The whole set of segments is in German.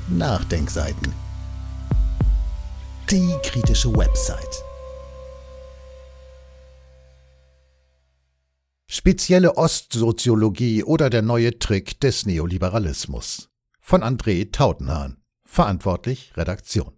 Nachdenkseiten. Die kritische Website. Spezielle Ostsoziologie oder der neue Trick des Neoliberalismus. Von André Tautenhahn. Verantwortlich Redaktion.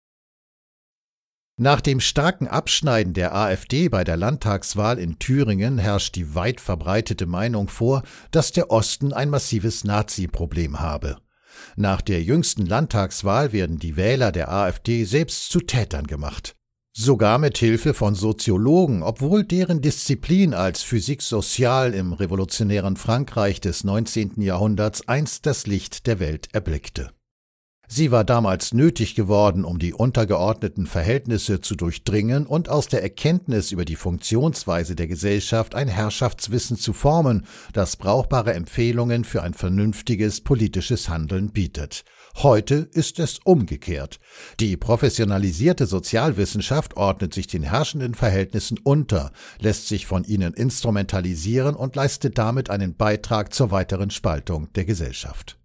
Nach dem starken Abschneiden der AfD bei der Landtagswahl in Thüringen herrscht die weit verbreitete Meinung vor, dass der Osten ein massives Nazi-Problem habe. Nach der jüngsten Landtagswahl werden die Wähler der AfD selbst zu Tätern gemacht. Sogar mit Hilfe von Soziologen, obwohl deren Disziplin als Physique sociale im revolutionären Frankreich des 19. Jahrhunderts einst das Licht der Welt erblickte. Sie war damals nötig geworden, um die untergeordneten Verhältnisse zu durchdringen und aus der Erkenntnis über die Funktionsweise der Gesellschaft ein Herrschaftswissen zu formen, das brauchbare Empfehlungen für ein vernünftiges politisches Handeln bietet. Heute ist es umgekehrt. Die professionalisierte Sozialwissenschaft ordnet sich den herrschenden Verhältnissen unter, lässt sich von ihnen instrumentalisieren und leistet damit einen Beitrag zur weiteren Spaltung der Gesellschaft.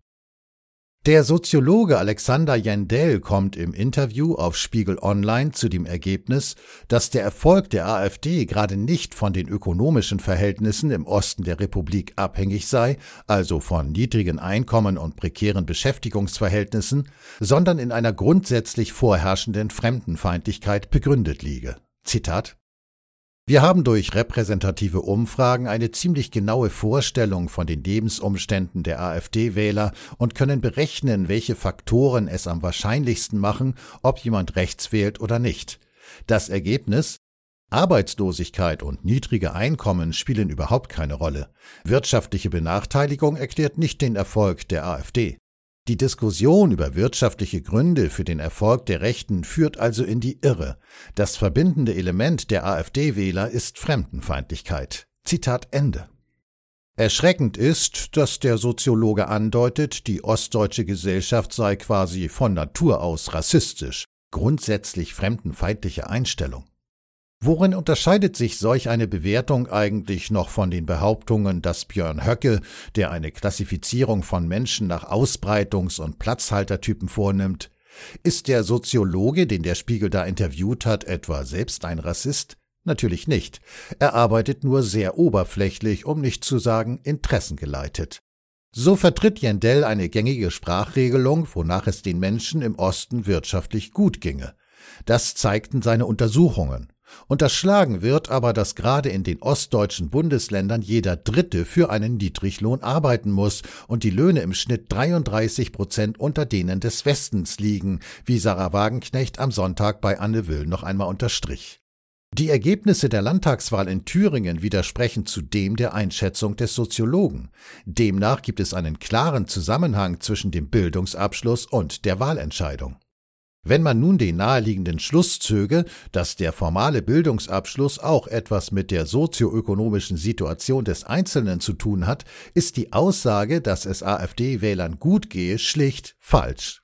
Der Soziologe Alexander Jendell kommt im Interview auf Spiegel Online zu dem Ergebnis, dass der Erfolg der AfD gerade nicht von den ökonomischen Verhältnissen im Osten der Republik abhängig sei, also von niedrigen Einkommen und prekären Beschäftigungsverhältnissen, sondern in einer grundsätzlich vorherrschenden Fremdenfeindlichkeit begründet liege. Zitat: Wir haben durch repräsentative Umfragen eine ziemlich genaue Vorstellung von den Lebensumständen der AfD-Wähler und können berechnen, welche Faktoren es am wahrscheinlichsten machen, ob jemand rechts wählt oder nicht. Das Ergebnis: Arbeitslosigkeit und niedrige Einkommen spielen überhaupt keine Rolle. Wirtschaftliche Benachteiligung erklärt nicht den Erfolg der AfD. Die Diskussion über wirtschaftliche Gründe für den Erfolg der Rechten führt also in die Irre. Das verbindende Element der AfD-Wähler ist Fremdenfeindlichkeit. Zitat Ende. Erschreckend ist, dass der Soziologe andeutet, die ostdeutsche Gesellschaft sei quasi von Natur aus rassistisch, grundsätzlich fremdenfeindliche Einstellung. Worin unterscheidet sich solch eine Bewertung eigentlich noch von den Behauptungen, dass Björn Höcke, der eine Klassifizierung von Menschen nach Ausbreitungs- und Platzhaltertypen vornimmt? Ist der Soziologe, den der Spiegel da interviewt hat, etwa selbst ein Rassist? Natürlich nicht. Er arbeitet nur sehr oberflächlich, um nicht zu sagen interessengeleitet. So vertritt Jendell eine gängige Sprachregelung, wonach es den Menschen im Osten wirtschaftlich gut ginge. Das zeigten seine Untersuchungen. Unterschlagen wird aber, dass gerade in den ostdeutschen Bundesländern jeder Dritte für einen Niedriglohn arbeiten muss und die Löhne im Schnitt 33% unter denen des Westens liegen, wie Sarah Wagenknecht am Sonntag bei Anne Will noch einmal unterstrich. Die Ergebnisse der Landtagswahl in Thüringen widersprechen zudem der Einschätzung des Soziologen. Demnach gibt es einen klaren Zusammenhang zwischen dem Bildungsabschluss und der Wahlentscheidung. Wenn man nun den naheliegenden Schluss zöge, dass der formale Bildungsabschluss auch etwas mit der sozioökonomischen Situation des Einzelnen zu tun hat, ist die Aussage, dass es AfD-Wählern gut gehe, schlicht falsch.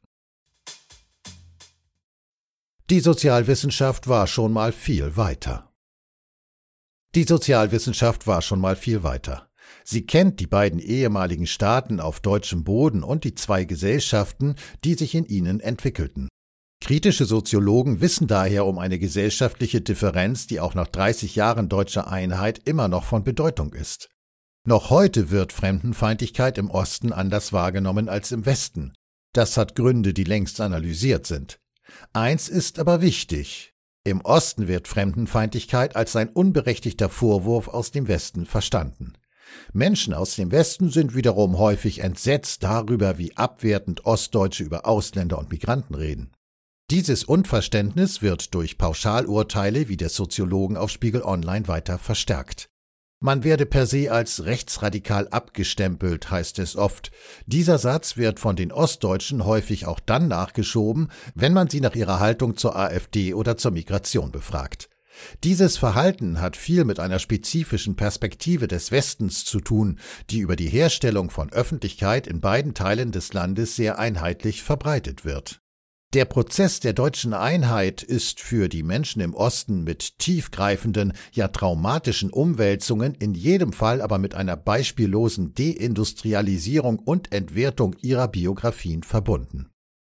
Die Sozialwissenschaft war schon mal viel weiter. Die Sozialwissenschaft war schon mal viel weiter. Sie kennt die beiden ehemaligen Staaten auf deutschem Boden und die zwei Gesellschaften, die sich in ihnen entwickelten. Kritische Soziologen wissen daher um eine gesellschaftliche Differenz, die auch nach 30 Jahren deutscher Einheit immer noch von Bedeutung ist. Noch heute wird Fremdenfeindlichkeit im Osten anders wahrgenommen als im Westen. Das hat Gründe, die längst analysiert sind. Eins ist aber wichtig: Im Osten wird Fremdenfeindlichkeit als ein unberechtigter Vorwurf aus dem Westen verstanden. Menschen aus dem Westen sind wiederum häufig entsetzt darüber, wie abwertend Ostdeutsche über Ausländer und Migranten reden. Dieses Unverständnis wird durch Pauschalurteile wie des Soziologen auf Spiegel Online weiter verstärkt. Man werde per se als rechtsradikal abgestempelt, heißt es oft. Dieser Satz wird von den Ostdeutschen häufig auch dann nachgeschoben, wenn man sie nach ihrer Haltung zur AfD oder zur Migration befragt. Dieses Verhalten hat viel mit einer spezifischen Perspektive des Westens zu tun, die über die Herstellung von Öffentlichkeit in beiden Teilen des Landes sehr einheitlich verbreitet wird. Der Prozess der deutschen Einheit ist für die Menschen im Osten mit tiefgreifenden, ja traumatischen Umwälzungen, in jedem Fall aber mit einer beispiellosen Deindustrialisierung und Entwertung ihrer Biografien verbunden.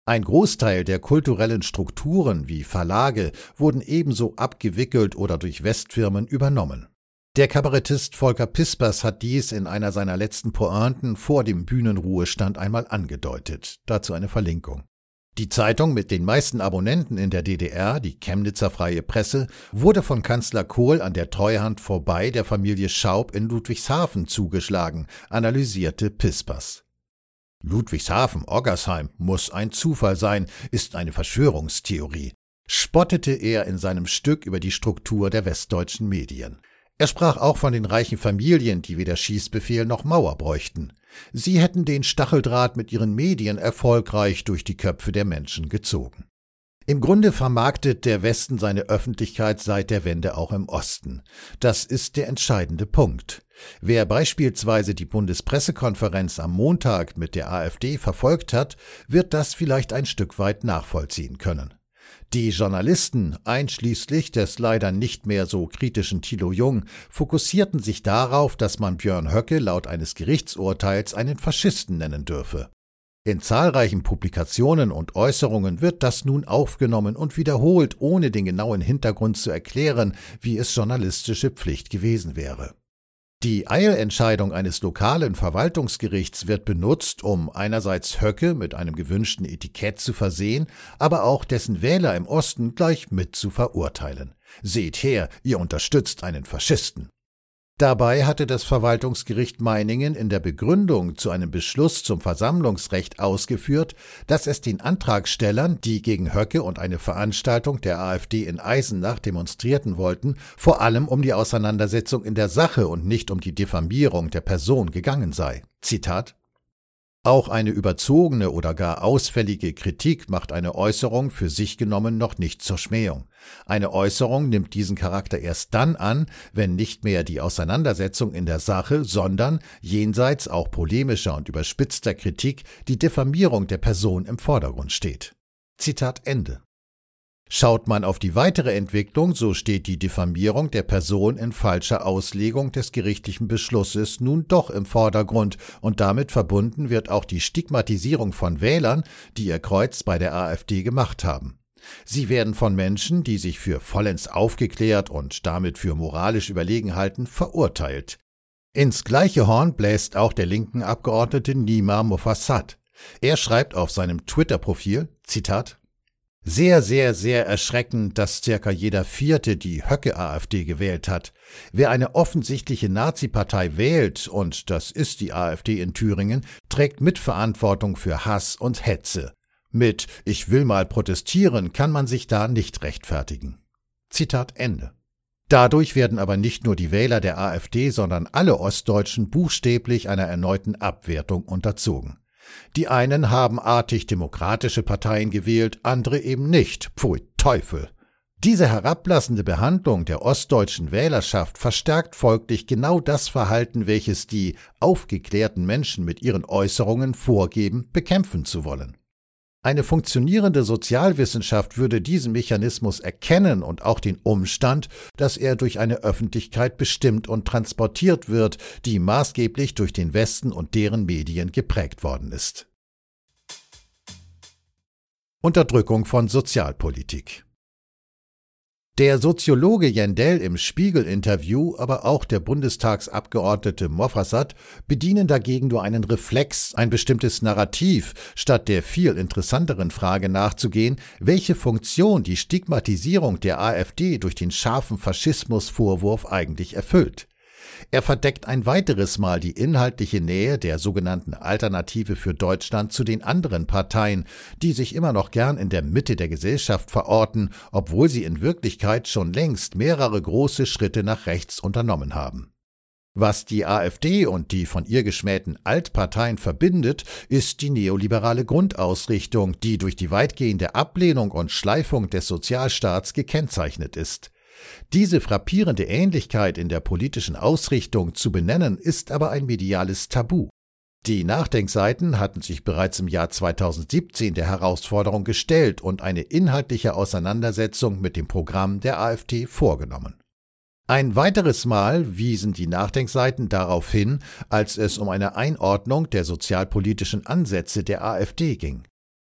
Ein Großteil der kulturellen Strukturen wie Verlage wurden ebenso abgewickelt oder durch Westfirmen übernommen. Der Kabarettist Volker Pispers hat dies in einer seiner letzten Pointen vor dem Bühnenruhestand einmal angedeutet. Dazu eine Verlinkung. Die Zeitung mit den meisten Abonnenten in der DDR, die Chemnitzer Freie Presse, wurde von Kanzler Kohl an der Treuhand vorbei der Familie Schaub in Ludwigshafen zugeschlagen, analysierte Pispers. Ludwigshafen, Oggersheim, muss ein Zufall sein, ist eine Verschwörungstheorie, spottete er in seinem Stück über die Struktur der westdeutschen Medien. Er sprach auch von den reichen Familien, die weder Schießbefehl noch Mauer bräuchten. Sie hätten den Stacheldraht mit ihren Medien erfolgreich durch die Köpfe der Menschen gezogen. Im Grunde vermarktet der Westen seine Öffentlichkeit seit der Wende auch im Osten. Das ist der entscheidende Punkt. Wer beispielsweise die Bundespressekonferenz am Montag mit der AfD verfolgt hat, wird das vielleicht ein Stück weit nachvollziehen können. Die Journalisten, einschließlich des leider nicht mehr so kritischen Thilo Jung, fokussierten sich darauf, dass man Björn Höcke laut eines Gerichtsurteils einen Faschisten nennen dürfe. In zahlreichen Publikationen und Äußerungen wird das nun aufgenommen und wiederholt, ohne den genauen Hintergrund zu erklären, wie es journalistische Pflicht gewesen wäre. Die Eilentscheidung eines lokalen Verwaltungsgerichts wird benutzt, um einerseits Höcke mit einem gewünschten Etikett zu versehen, aber auch dessen Wähler im Osten gleich mit zu verurteilen. Seht her, ihr unterstützt einen Faschisten. Dabei hatte das Verwaltungsgericht Meiningen in der Begründung zu einem Beschluss zum Versammlungsrecht ausgeführt, dass es den Antragstellern, die gegen Höcke und eine Veranstaltung der AfD in Eisenach demonstrierten wollten, vor allem um die Auseinandersetzung in der Sache und nicht um die Diffamierung der Person gegangen sei. Zitat: Auch eine überzogene oder gar ausfällige Kritik macht eine Äußerung für sich genommen noch nicht zur Schmähung. Eine Äußerung nimmt diesen Charakter erst dann an, wenn nicht mehr die Auseinandersetzung in der Sache, sondern, jenseits auch polemischer und überspitzter Kritik, die Diffamierung der Person im Vordergrund steht. Zitat Ende. Schaut man auf die weitere Entwicklung, so steht die Diffamierung der Person in falscher Auslegung des gerichtlichen Beschlusses nun doch im Vordergrund und damit verbunden wird auch die Stigmatisierung von Wählern, die ihr Kreuz bei der AfD gemacht haben. Sie werden von Menschen, die sich für vollends aufgeklärt und damit für moralisch überlegen halten, verurteilt. Ins gleiche Horn bläst auch der linken Abgeordnete Nima Mofassad. Er schreibt auf seinem Twitter-Profil, Zitat: Sehr, sehr, sehr erschreckend, dass circa jeder Vierte die Höcke-AfD gewählt hat. Wer eine offensichtliche Nazi-Partei wählt, und das ist die AfD in Thüringen, trägt Mitverantwortung für Hass und Hetze. Mit »Ich will mal protestieren« kann man sich da nicht rechtfertigen. Zitat Ende. Dadurch werden aber nicht nur die Wähler der AfD, sondern alle Ostdeutschen buchstäblich einer erneuten Abwertung unterzogen. Die einen haben artig demokratische Parteien gewählt, andere eben nicht. Pfui Teufel! Diese herablassende Behandlung der ostdeutschen Wählerschaft verstärkt folglich genau das Verhalten, welches die aufgeklärten Menschen mit ihren Äußerungen vorgeben, bekämpfen zu wollen. Eine funktionierende Sozialwissenschaft würde diesen Mechanismus erkennen und auch den Umstand, dass er durch eine Öffentlichkeit bestimmt und transportiert wird, die maßgeblich durch den Westen und deren Medien geprägt worden ist. Unterdrückung von Sozialpolitik. Der Soziologe Jendell im Spiegel-Interview, aber auch der Bundestagsabgeordnete Mofassad bedienen dagegen nur einen Reflex, ein bestimmtes Narrativ, statt der viel interessanteren Frage nachzugehen, welche Funktion die Stigmatisierung der AfD durch den scharfen Faschismusvorwurf eigentlich erfüllt. Er verdeckt ein weiteres Mal die inhaltliche Nähe der sogenannten Alternative für Deutschland zu den anderen Parteien, die sich immer noch gern in der Mitte der Gesellschaft verorten, obwohl sie in Wirklichkeit schon längst mehrere große Schritte nach rechts unternommen haben. Was die AfD und die von ihr geschmähten Altparteien verbindet, ist die neoliberale Grundausrichtung, die durch die weitgehende Ablehnung und Schleifung des Sozialstaats gekennzeichnet ist. Diese frappierende Ähnlichkeit in der politischen Ausrichtung zu benennen, ist aber ein mediales Tabu. Die Nachdenkseiten hatten sich bereits im Jahr 2017 der Herausforderung gestellt und eine inhaltliche Auseinandersetzung mit dem Programm der AfD vorgenommen. Ein weiteres Mal wiesen die Nachdenkseiten darauf hin, als es um eine Einordnung der sozialpolitischen Ansätze der AfD ging.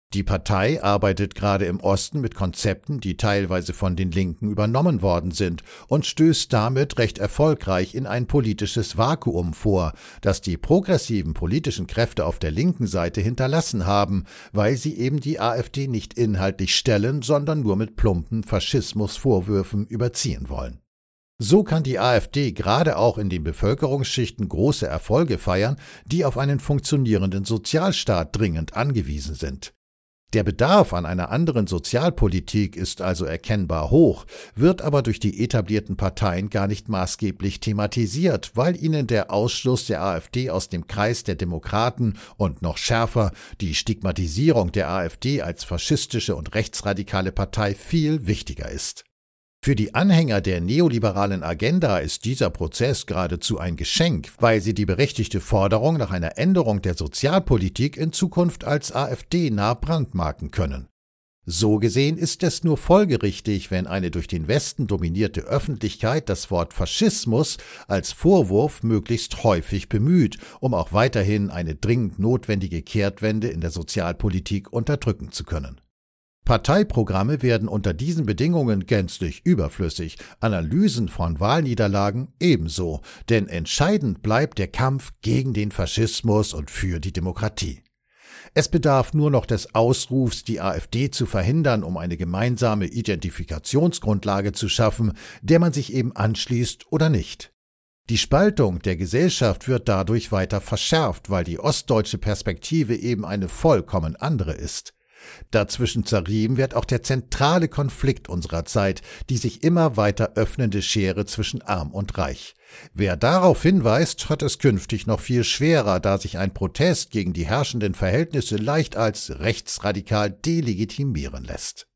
Die Partei arbeitet gerade im Osten mit Konzepten, die teilweise von den Linken übernommen worden sind und stößt damit recht erfolgreich in ein politisches Vakuum vor, das die progressiven politischen Kräfte auf der linken Seite hinterlassen haben, weil sie eben die AfD nicht inhaltlich stellen, sondern nur mit plumpen Faschismusvorwürfen überziehen wollen. So kann die AfD gerade auch in den Bevölkerungsschichten große Erfolge feiern, die auf einen funktionierenden Sozialstaat dringend angewiesen sind. Der Bedarf an einer anderen Sozialpolitik ist also erkennbar hoch, wird aber durch die etablierten Parteien gar nicht maßgeblich thematisiert, weil ihnen der Ausschluss der AfD aus dem Kreis der Demokraten und noch schärfer die Stigmatisierung der AfD als faschistische und rechtsradikale Partei viel wichtiger ist. Für die Anhänger der neoliberalen Agenda ist dieser Prozess geradezu ein Geschenk, weil sie die berechtigte Forderung nach einer Änderung der Sozialpolitik in Zukunft als AfD-nah brandmarken können. So gesehen ist es nur folgerichtig, wenn eine durch den Westen dominierte Öffentlichkeit das Wort Faschismus als Vorwurf möglichst häufig bemüht, um auch weiterhin eine dringend notwendige Kehrtwende in der Sozialpolitik unterdrücken zu können. Parteiprogramme werden unter diesen Bedingungen gänzlich überflüssig, Analysen von Wahlniederlagen ebenso, denn entscheidend bleibt der Kampf gegen den Faschismus und für die Demokratie. Es bedarf nur noch des Ausrufs, die AfD zu verhindern, um eine gemeinsame Identifikationsgrundlage zu schaffen, der man sich eben anschließt oder nicht. Die Spaltung der Gesellschaft wird dadurch weiter verschärft, weil die ostdeutsche Perspektive eben eine vollkommen andere ist. Dazwischen zerrieben wird auch der zentrale Konflikt unserer Zeit, die sich immer weiter öffnende Schere zwischen Arm und Reich. Wer darauf hinweist, hat es künftig noch viel schwerer, da sich ein Protest gegen die herrschenden Verhältnisse leicht als rechtsradikal delegitimieren lässt.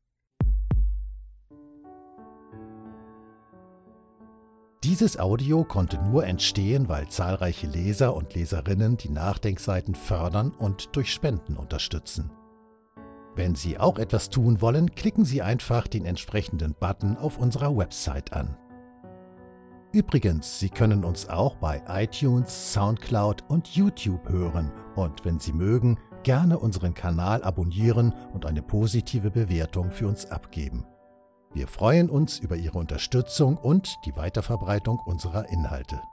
Dieses Audio konnte nur entstehen, weil zahlreiche Leser und Leserinnen die Nachdenkseiten fördern und durch Spenden unterstützen. Wenn Sie auch etwas tun wollen, klicken Sie einfach den entsprechenden Button auf unserer Website an. Übrigens, Sie können uns auch bei iTunes, SoundCloud und YouTube hören und wenn Sie mögen, gerne unseren Kanal abonnieren und eine positive Bewertung für uns abgeben. Wir freuen uns über Ihre Unterstützung und die Weiterverbreitung unserer Inhalte.